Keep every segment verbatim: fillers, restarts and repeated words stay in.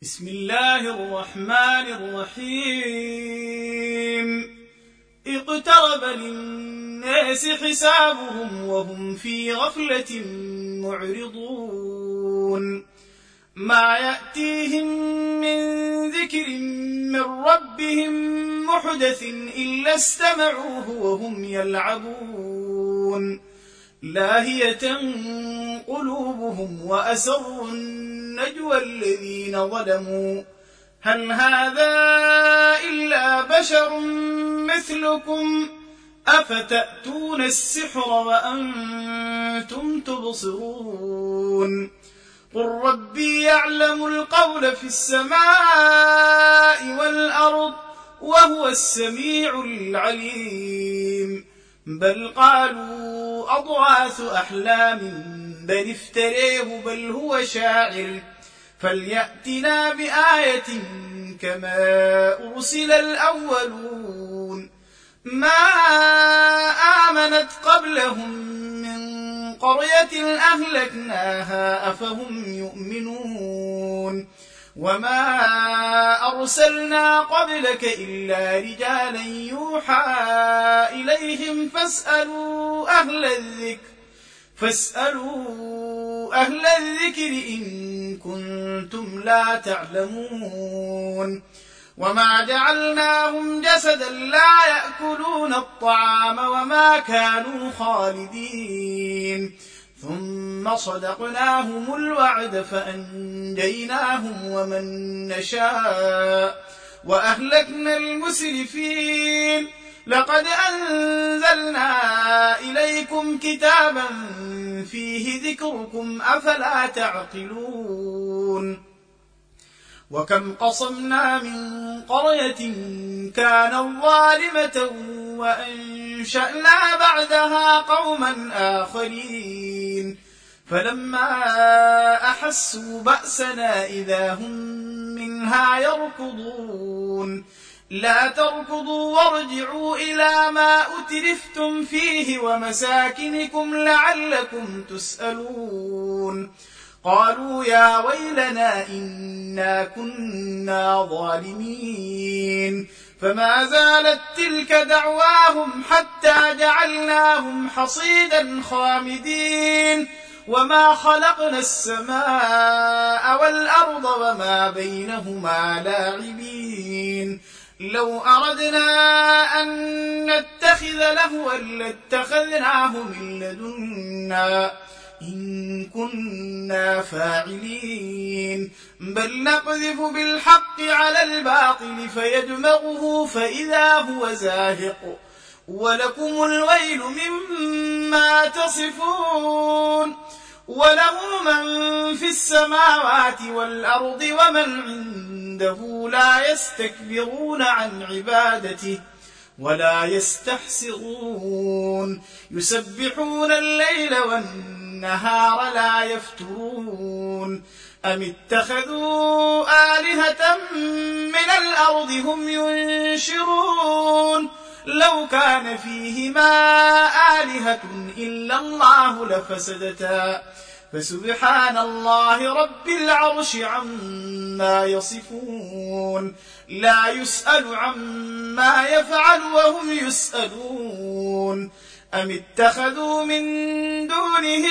بسم الله الرحمن الرحيم اقترب للناس حسابهم وهم في غفلة معرضون ما يأتيهم من ذكر من ربهم محدث إلا استمعوه وهم يلعبون لاهية قلوبهم وأسروا النجوى الذين ظلموا هل هذا إلا بشر مثلكم أفتأتون السحر وأنتم تبصرون قل ربي يعلم القول في السماء والأرض وهو السميع العليم بل قالوا أضغاث أحلام بل افتريه بل هو شاعر فليأتنا بآية كما أرسل الأولون ما آمنت قبلهم من قرية أهلكناها أفهم يؤمنون وما أرسلنا قبلك إلا رجالا يوحى إليهم فاسألوا أهل الذكر فاسألوا أهل الذكر إن كنتم لا تعلمون وما جعلناهم جسدا لا يأكلون الطعام وما كانوا خالدين ثم صدقناهم الوعد فأنجيناهم ومن نشاء وأهلكنا المسرفين لقد أنزلنا إليكم كتابا فيه ذكركم أفلا تعقلون وكم قصمنا من قرية كانت ظالمة وأنشأنا بعدها قوما آخرين فلما أحسوا بأسنا إذا هم منها يركضون لا تركضوا وارجعوا إلى ما أترفتم فيه ومساكنكم لعلكم تسألون قالوا يا ويلنا إنا كنا ظالمين فما زالت تلك دعواهم حتى جعلناهم حصيدا خامدين وما خلقنا السماء والأرض وما بينهما لاعبين لو أردنا أن نتخذ لهوا لاتخذناه من لدنا إن كنا فاعلين بل نقذف بالحق على الباطل فيدمغه فإذا هو زاهق ولكم الويل مما تصفون وله من في السماوات والأرض ومن عنده لا يستكبرون عن عبادته ولا يستحسرون يسبحون الليل والنهار لا يفترون أم اتخذوا آلهة من الأرض هم ينشرون لو كان فيهما آلهة إلا الله لفسدتا فسبحان الله رب العرش عما يصفون لا يسأل عما يفعل وهم يسألون أم اتخذوا من دونه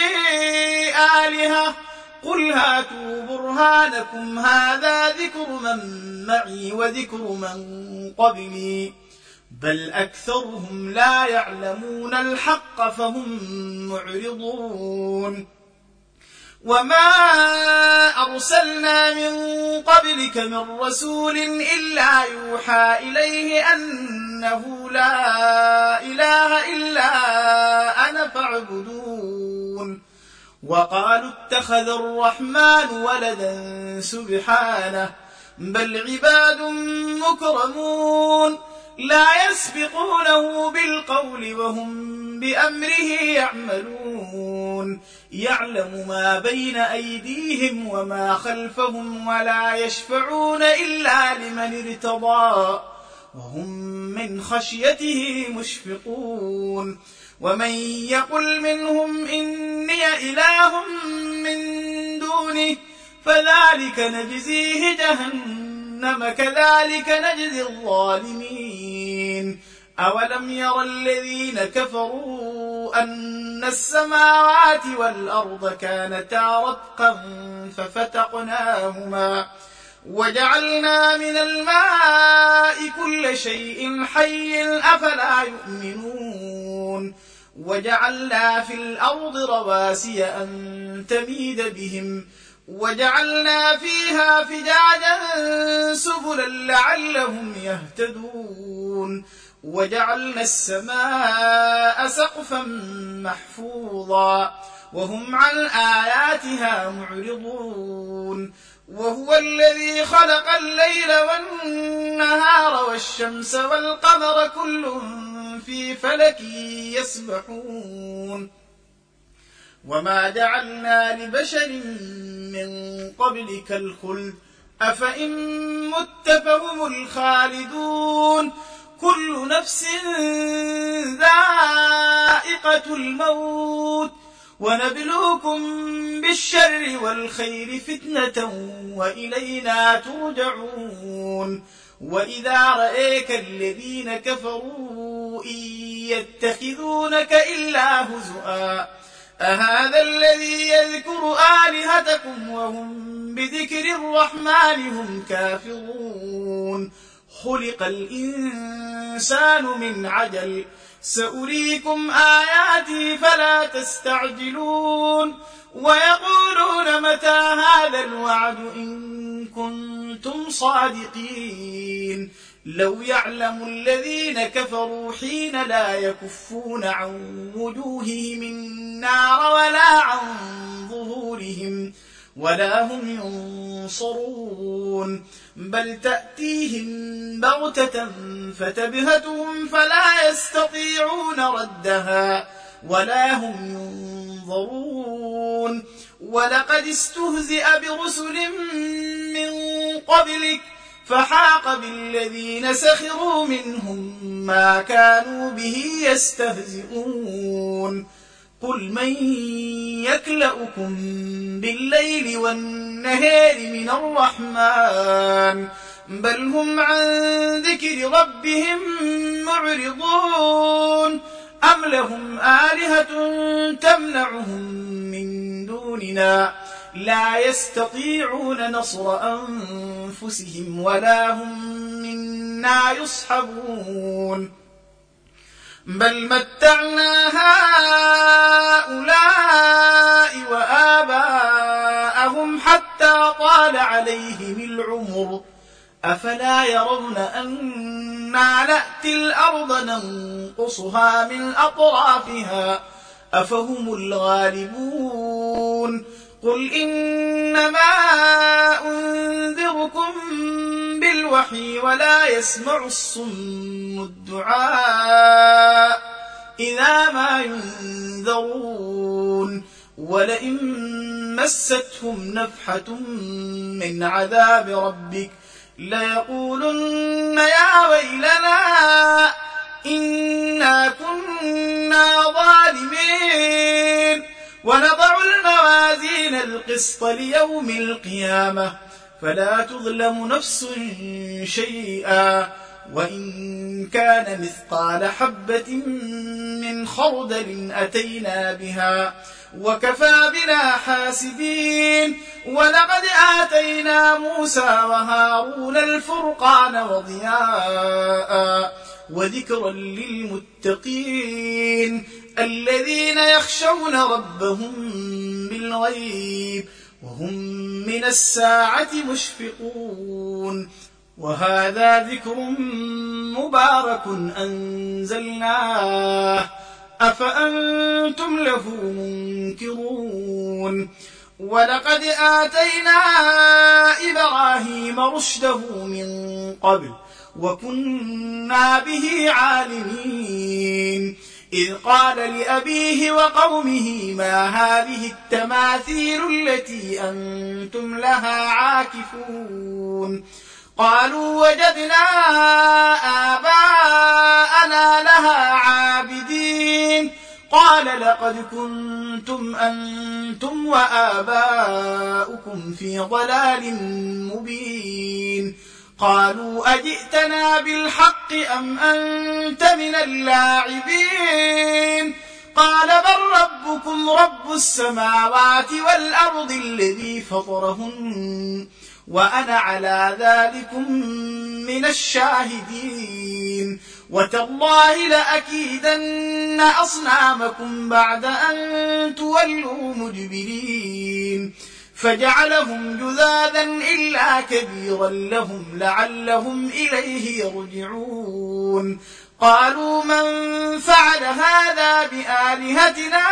آلهة قل هاتوا برهانكم هذا ذكر من معي وذكر من قبلي بل أكثرهم لا يعلمون الحق فهم معرضون وما أرسلنا من قبلك من رسول إلا يوحى إليه أنه لا إله إلا أنا فاعبدون وقالوا اتخذ الرحمن ولدا سبحانه بل عباد مكرمون لا يسبقونه بالقول وهم بأمره يعملون يعلم ما بين أيديهم وما خلفهم ولا يشفعون إلا لمن ارتضى وهم من خشيته مشفقون ومن يقل منهم إني إله من دونه فذلك نجزيه جهنم كذلك نجزي الظالمين. أولم ير الذين كفروا أن السماوات والأرض كانتا رتقا ففتقناهما وجعلنا من الماء كل شيء حي أفلا يؤمنون وجعلنا في الأرض رواسي أن تميد بهم وجعلنا فيها فجاجا سبلا لعلهم يهتدون وجعلنا السماء سقفا محفوظا وهم عن آياتها معرضون وهو الذي خلق الليل والنهار والشمس والقمر كل في فلك يسبحون وما جعلنا لبشر من قبلك الخلد أفإن مت فهم الخالدون كل نفس ذائقة الموت ونبلوكم بالشر والخير فتنة وإلينا ترجعون وإذا رأيك الذين كفروا إن يتخذونك إلا هزؤا أهذا الذي يذكر آلهتكم وهم بذكر الرحمن هم كافرون خلق الإنسان من عجل سأريكم آياتي فلا تستعجلون ويقولون متى هذا الوعد إن كنتم صادقين لو يعلم الذين كفروا حين لا يكفون عن وجوههم النار ولا عن ظهورهم ولا هم ينصرون بل تأتيهم بغتة فتبهتهم فلا يستطيعون ردها ولا هم ينظرون ولقد استهزئ برسل من قبلك فحاق بالذين سخروا منهم ما كانوا به يستهزئون قل من يكلؤكم بالليل والنهار من الرحمن بل هم عن ذكر ربهم معرضون أم لهم آلهة تمنعهم من دوننا لا يستطيعون نصر أنفسهم ولا هم منا يصحبون بل متعنا هؤلاء وآباءهم حتى طال عليهم العمر أفلا يرون أنا نأتي الأرض ننقصها من أطرافها أفهم الغالبون قل إنما أنذركم بالوحي ولا يسمع الصم الدعاء إذا ما ينذرون ولئن مستهم نفحة من عذاب ربك ليقولن يا ويلنا إنا كنا ظالمين ونضع الموازين القسط ليوم القيامة فلا تظلم نفس شيئا وإن كان مثقال حبة من خردل أتينا بها وكفى بنا حاسبين ولقد آتينا موسى وهارون الفرقان وضياء وذكرا للمتقين الذين يخشون ربهم بالغيب وهم من الساعة مشفقون وهذا ذكر مبارك أنزلناه أفأنتم له منكرون ولقد آتينا إبراهيم رشده من قبل وكنا به عالمين إذ قال لأبيه وقومه ما هذه التماثيل التي أنتم لها عاكفون قالوا وجدنا آباءنا لها عابدين قال لقد كنتم أنتم وآباؤكم في ضلال مبين قالوا أجئتنا بالحق أم أنت من اللاعبين قال بل ربكم رب السماوات والأرض الذي فطرهن وأنا على ذلكم من الشاهدين وتالله لأكيدن أصنامكم بعد أن تولوا مدبرين فجعلهم جذاذا إلا كبيرا لهم لعلهم إليه يرجعون قالوا من فعل هذا بآلهتنا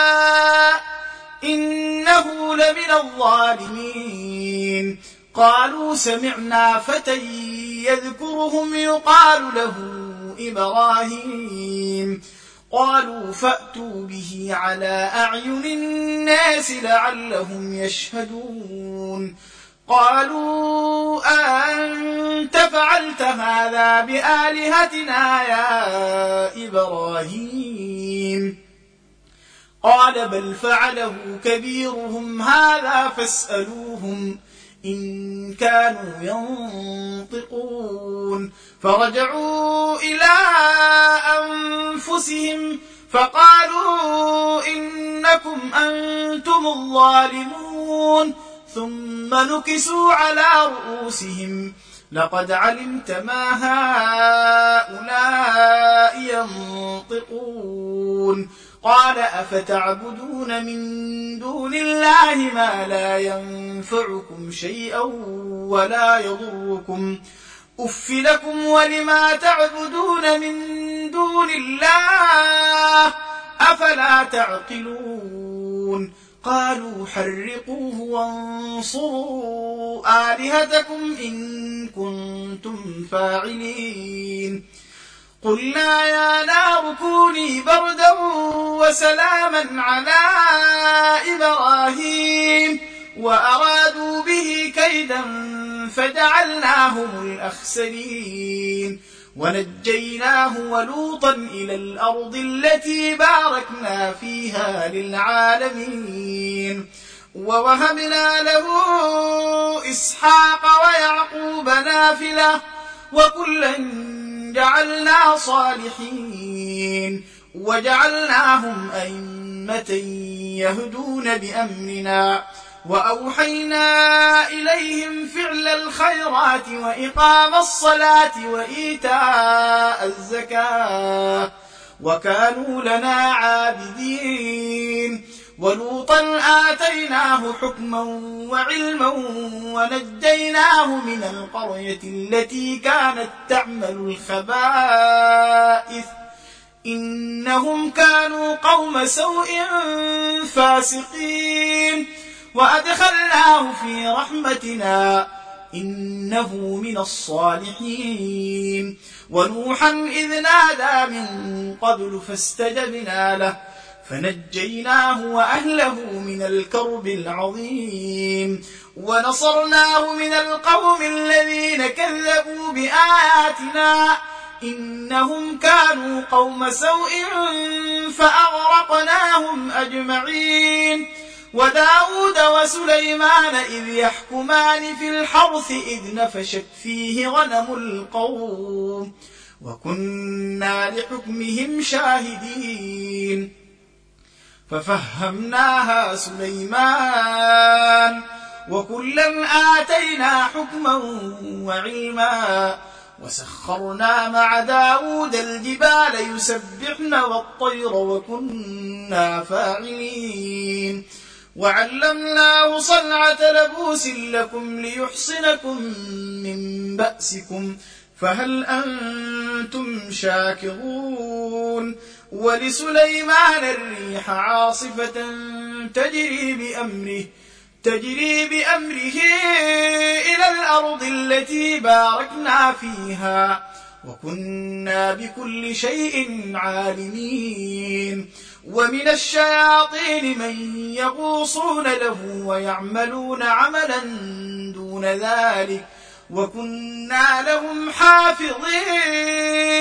إنه لمن الظالمين قالوا سمعنا فتى يذكرهم يقال له إبراهيم قالوا فأتوا به على أعين الناس لعلهم يشهدون قالوا أنت فعلت هذا بآلهتنا يا إبراهيم قال بل فعله كبيرهم هذا فاسألوهم إن كانوا ينطقون فرجعوا إلى أنفسهم فقالوا إنكم أنتم الظالمون ثم نكسوا على رؤوسهم لقد علمت ما هؤلاء ينطقون قال أفتعبدون من دون الله ما لا ينفعكم شيئا ولا يضركم أف لكم ولما تعبدون من دون الله أفلا تعقلون قالوا حرقوه وانصروا آلهتكم إن كنتم فاعلين قلنا يا نار كوني بردا وسلاما على إبراهيم وأرادوا به كيدا فجعلناهم الأخسرين ونجيناه ولوطا إلى الأرض التي باركنا فيها للعالمين ووهبنا له إسحاق ويعقوب نافلة وكلا جعلنا صالحين وجعلناهم أئمة يهدون بأمرنا وأوحينا إليهم فعل الخيرات وإقام الصلاة وإيتاء الزكاة وكانوا لنا عابدين ولوطا آتيناه حكما وعلما ونجيناه من القرية التي كانت تعمل الخبائث إنهم كانوا قوم سوء فاسقين وأدخلناه في رحمتنا إنه من الصالحين ونوحا إذ نادى من قبل فاستجبنا له فنجيناه وأهله من الكرب العظيم ونصرناه من القوم الذين كذبوا بآياتنا إنهم كانوا قوم سوء فأغرقناهم أجمعين وداود وسليمان إذ يحكمان في الحرث إذ نفشت فيه غنم القوم وكنا لحكمهم شاهدين ففهمناها سليمان وكلا آتينا حكما وعلما وسخرنا مع داود الجبال يسبحن والطير وكنا فاعلين وعلمناه صنعة لبوس لكم ليحصنكم من بأسكم فهل أنتم شاكرون ولسليمان الريح عاصفة تجري بأمره تجري بأمره إلى الأرض التي باركنا فيها وكنا بكل شيء عالمين ومن الشياطين من يغوصون له ويعملون عملا دون ذلك وكنا لهم حافظين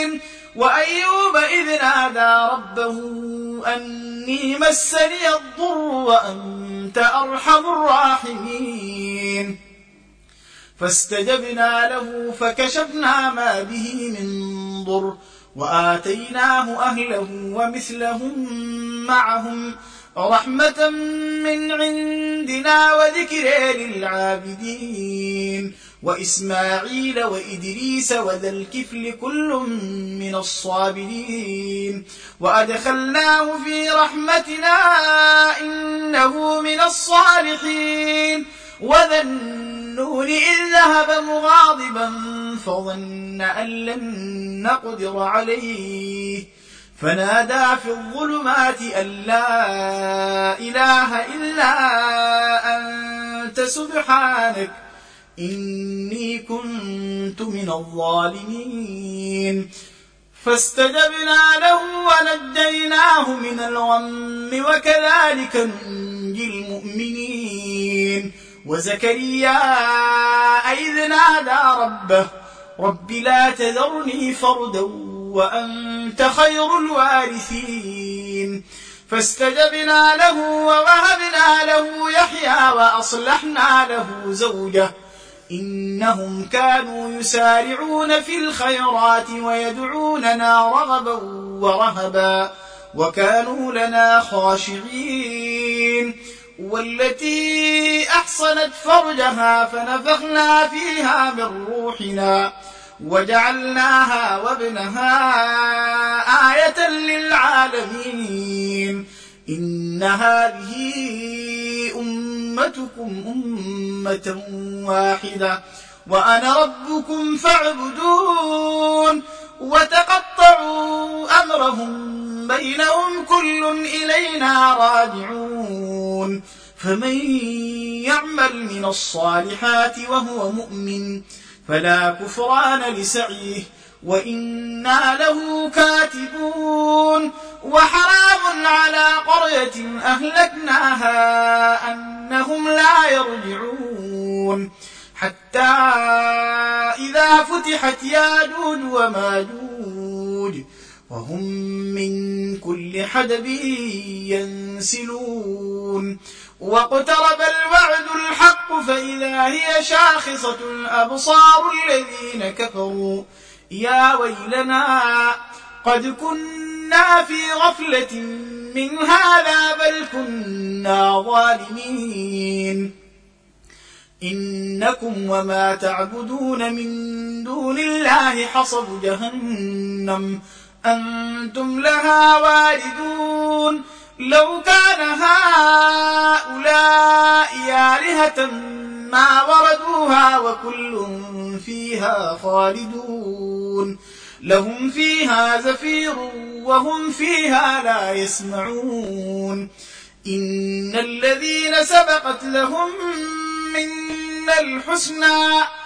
وأيوب إذ نادى ربه أني مسني الضر وأنت أرحم الراحمين فاستجبنا له فكشفنا ما به من ضر وآتيناه أهله ومثلهم معهم رحمة من عندنا وذكر للعابدين وإسماعيل وإدريس وذا الكفل كل من الصابرين وأدخلناه في رحمتنا إنه من الصالحين وذا النون إذ ذهب مغاضبا فظن أن لن نقدر عليه فنادى في الظلمات أن لا إله إلا أنت سبحانك إني كنت من الظالمين فاستجبنا له ونجيناه من الغم وكذلك ننجي المؤمنين وزكريا إذ نادى ربه رب لا تذرني فردا وأنت خير الوارثين فاستجبنا له ووهبنا له يحيى وأصلحنا له زوجه إنهم كانوا يسارعون في الخيرات ويدعوننا رغبا ورهبا وكانوا لنا خاشعين والتي أحصنت فرجها فنفخنا فيها من روحنا وجعلناها وابنها آية للعالمين إن هذه أمتكم أمة واحدة وأنا ربكم فاعبدون وتقطعوا أمرهم بينهم كل إلينا راجعون فمن يعمل من الصالحات وهو مؤمن فلا كفران لسعيه وإنا له كاتبون وحرام على قرية أهلكناها أنهم لا يرجعون حتى إذا فتحت ياجوج وماجوج وهم من كل حدب ينسلون واقترب الوعد الحق فإذا هي شاخصة أبصار الذين كفروا يا ويلنا قد كنا في غفلة من هذا بل كنا ظالمين إنكم وما تعبدون من دون الله حصب جهنم أنتم لها واردون لو كان هؤلاء آلهة ما وردوها وكل فيها خالدون لهم فيها زفير وهم فيها لا يسمعون إن الذين سبقت لهم منا الحسنى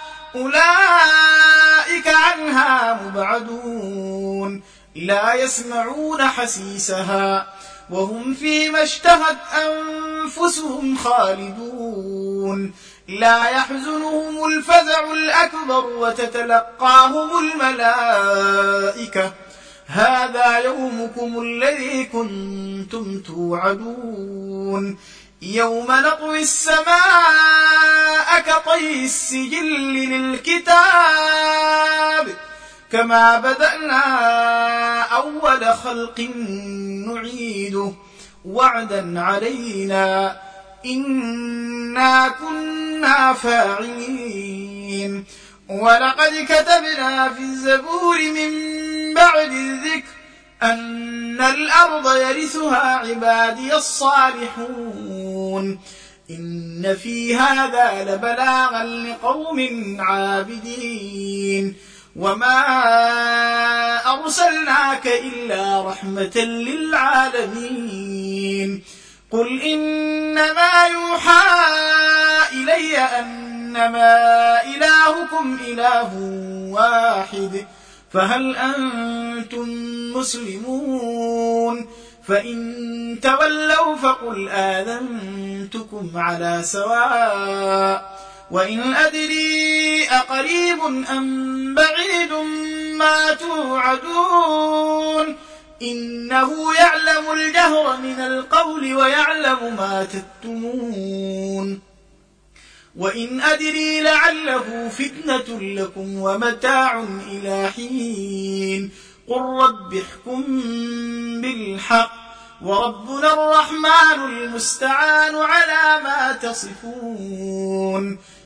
أولئك عنها مبعدون لا يسمعون حسيسها وهم فيما اشتهت أنفسهم خالدون لا يحزنهم الفزع الأكبر وتتلقاهم الملائكة هذا يومكم الذي كنتم توعدون يوم نطوي السماء كطي السجل للكتاب كما بدأنا أول خلق نعيده وعدا علينا إنا كنا فاعلين ولقد كتبنا في الزبور من بعد الذكر أن الأرض يرثها عبادي الصالحون إن في هذا لبلاغا لقوم عابدين وما أرسلناك إلا رحمة للعالمين قل إنما يوحى إلي أنما إلهكم إله واحد فهل أنتم مسلمون فإن تولوا فقل آذنتكم على سواء وإن أدري أقريب أم بعيد ما توعدون إنه يعلم الجهر من القول ويعلم ما تكتمون وإن أدري لعله فتنة لكم ومتاع إلى حين قل رب احكم بالحق وربنا الرحمن المستعان على ما تصفون